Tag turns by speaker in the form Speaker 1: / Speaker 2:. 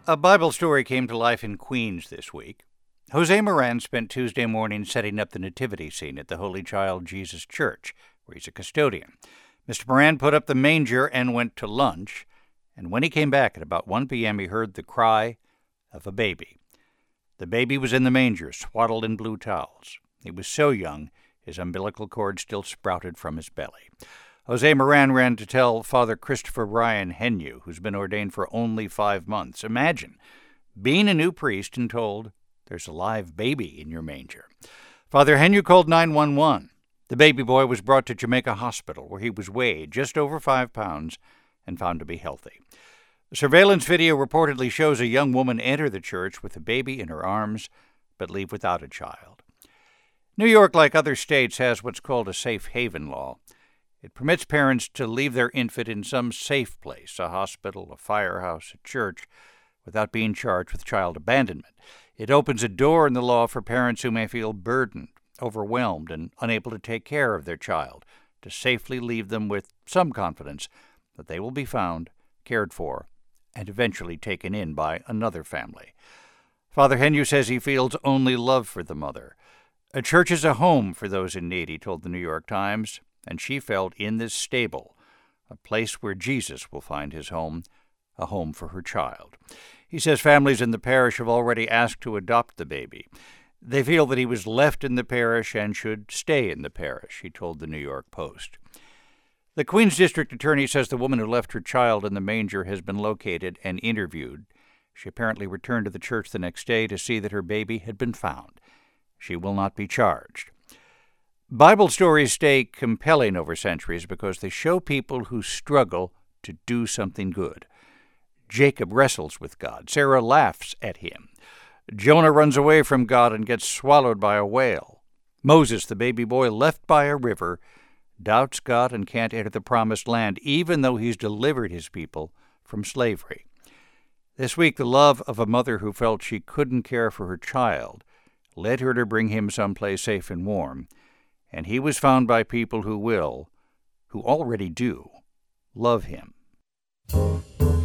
Speaker 1: A Bible story came to life in Queens this week. Jose Moran spent Tuesday morning setting up the nativity scene at the Holy Child Jesus Church, where he's a custodian. Mr. Moran put up the manger and went to lunch, and when he came back at about 1 p.m., he heard the cry of a baby. The baby was in the manger, swaddled in blue towels. He was so young, his umbilical cord still sprouted from his belly. Jose Moran ran to tell Father Christopher Ryan Henyu, who's been ordained for only 5 months. Imagine being a new priest and told there's a live baby in your manger. Father Henyu called 911. The baby boy was brought to Jamaica Hospital, where he was weighed just over 5 pounds and found to be healthy. The surveillance video reportedly shows a young woman enter the church with a baby in her arms, but leave without a child. New York, like other states, has what's called a safe haven law. It permits parents to leave their infant in some safe place, a hospital, a firehouse, a church, without being charged with child abandonment. It opens a door in the law for parents who may feel burdened, overwhelmed, and unable to take care of their child, to safely leave them with some confidence that they will be found, cared for, and eventually taken in by another family. Father Henyu says he feels only love for the mother. A church is a home for those in need, he told the New York Times, and she felt in this stable, a place where Jesus will find his home, a home for her child. He says families in the parish have already asked to adopt the baby. They feel that he was left in the parish and should stay in the parish, he told the New York Post. The Queens District Attorney says the woman who left her child in the manger has been located and interviewed. She apparently returned to the church the next day to see that her baby had been found. She will not be charged. Bible stories stay compelling over centuries because they show people who struggle to do something good. Jacob wrestles with God. Sarah laughs at him. Jonah runs away from God and gets swallowed by a whale. Moses, the baby boy left by a river, doubts God and can't enter the promised land, even though he's delivered his people from slavery. This week, the love of a mother who felt she couldn't care for her child led her to bring him someplace safe and warm, and he was found by people who already do, love him.